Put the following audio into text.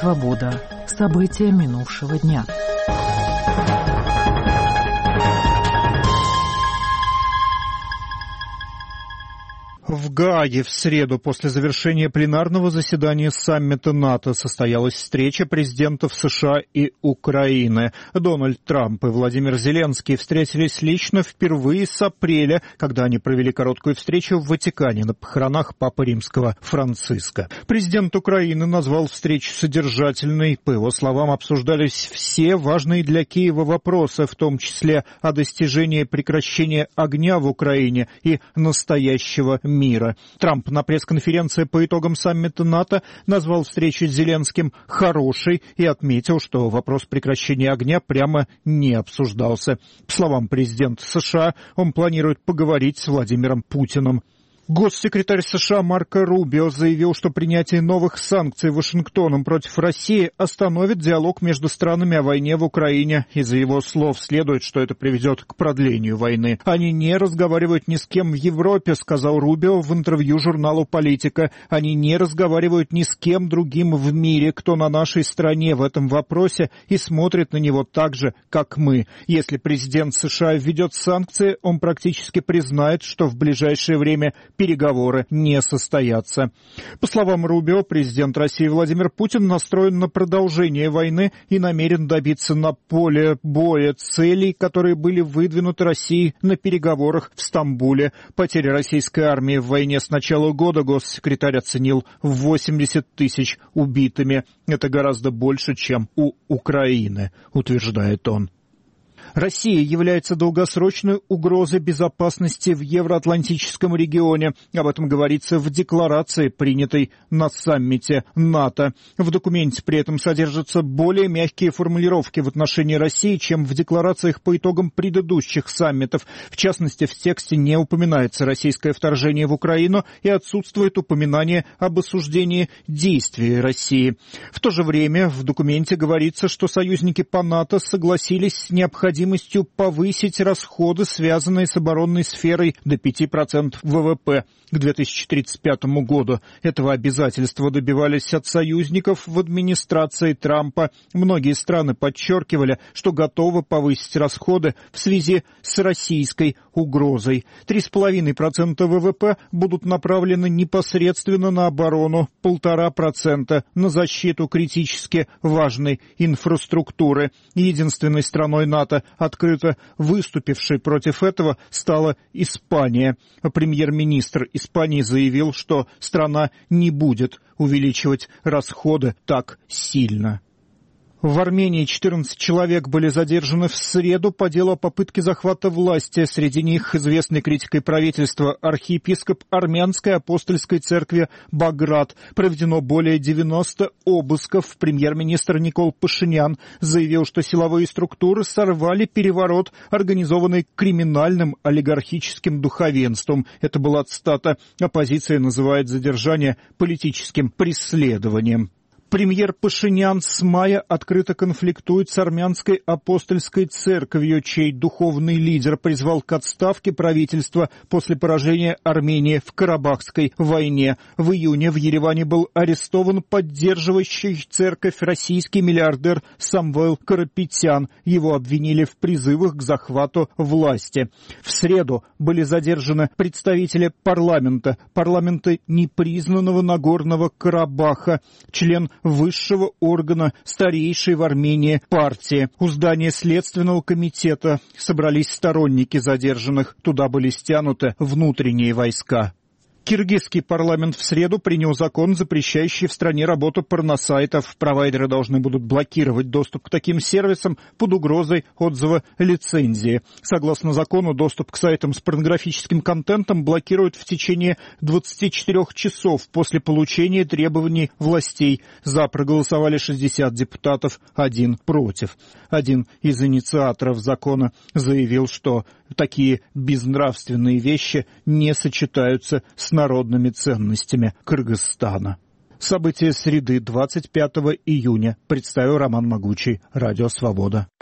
Свобода. События минувшего дня. В Гааге в среду после завершения пленарного заседания саммита НАТО состоялась встреча президентов США и Украины. Дональд Трамп и Владимир Зеленский встретились лично впервые с апреля, когда они провели короткую встречу в Ватикане на похоронах Папы Римского Франциска. Президент Украины назвал встречу содержательной. По его словам, обсуждались все важные для Киева вопросы, в том числе о достижении прекращения огня в Украине и настоящего мира. Трамп на пресс-конференции по итогам саммита НАТО назвал встречу с Зеленским хорошей и отметил, что вопрос прекращения огня прямо не обсуждался. По словам президента США, он планирует поговорить с Владимиром Путиным. Госсекретарь США Марко Рубио заявил, что принятие новых санкций Вашингтоном против России остановит диалог между странами о войне в Украине. Из его слов следует, что это приведет к продлению войны. «Они не разговаривают ни с кем в Европе», — сказал Рубио в интервью журналу «Политика». «Они не разговаривают ни с кем другим в мире, кто на нашей стороне в этом вопросе и смотрит на него так же, как мы. Если президент США введет санкции, он практически признает, что в ближайшее время переговоры не состоятся». По словам Рубио, президент России Владимир Путин настроен на продолжение войны и намерен добиться на поле боя целей, которые были выдвинуты Россией на переговорах в Стамбуле. Потери российской армии в войне с начала года госсекретарь оценил в 80 тысяч убитыми. Это гораздо больше, чем у Украины, утверждает он. Россия является долгосрочной угрозой безопасности в евроатлантическом регионе. Об этом говорится в декларации, принятой на саммите НАТО. В документе при этом содержатся более мягкие формулировки в отношении России, чем в декларациях по итогам предыдущих саммитов. В частности, в тексте не упоминается российское вторжение в Украину и отсутствует упоминание об осуждении действий России. В то же время в документе говорится, что союзники по НАТО согласились с необходимостью повысить расходы, связанные с оборонной сферой, до 5% ВВП к 2035 году. Этого обязательства добивались от союзников в администрации Трампа. Многие страны подчеркивали, что готовы повысить расходы в связи с российской угрозой. 3,5% ВВП будут направлены непосредственно на оборону, 1,5% на защиту критически важной инфраструктуры. Единственной страной НАТО, открыто выступившей против этого, стала Испания. Премьер-министр Испании заявил, что страна не будет увеличивать расходы так сильно. В Армении 14 человек были задержаны в среду по делу о попытке захвата власти. Среди них известный критикой правительства архиепископ Армянской апостольской церкви Баграт. Проведено более 90 обысков. Премьер-министр Никол Пашинян заявил, что силовые структуры сорвали переворот, организованный криминальным олигархическим духовенством. Это была цитата. Оппозиция называет задержание политическим преследованием. Премьер Пашинян с мая открыто конфликтует с армянской апостольской церковью, чей духовный лидер призвал к отставке правительства после поражения Армении в Карабахской войне. В июне в Ереване был арестован поддерживающий церковь российский миллиардер Самвел Карапетян. Его обвинили в призывах к захвату власти. В среду были задержаны представители парламента непризнанного Нагорного Карабаха, член высшего органа старейшей в Армении партии. У здания Следственного комитета собрались сторонники задержанных. Туда были стянуты внутренние войска. Киргизский парламент в среду принял закон, запрещающий в стране работу порносайтов. Провайдеры должны будут блокировать доступ к таким сервисам под угрозой отзыва лицензии. Согласно закону, доступ к сайтам с порнографическим контентом блокируют в течение 24 часов после получения требований властей. За проголосовали 60 депутатов, 1 против. Один из инициаторов закона заявил, что такие безнравственные вещи не сочетаются с народными ценностями Кыргызстана. События среды 25 июня представил Роман Могучий, Радио Свобода.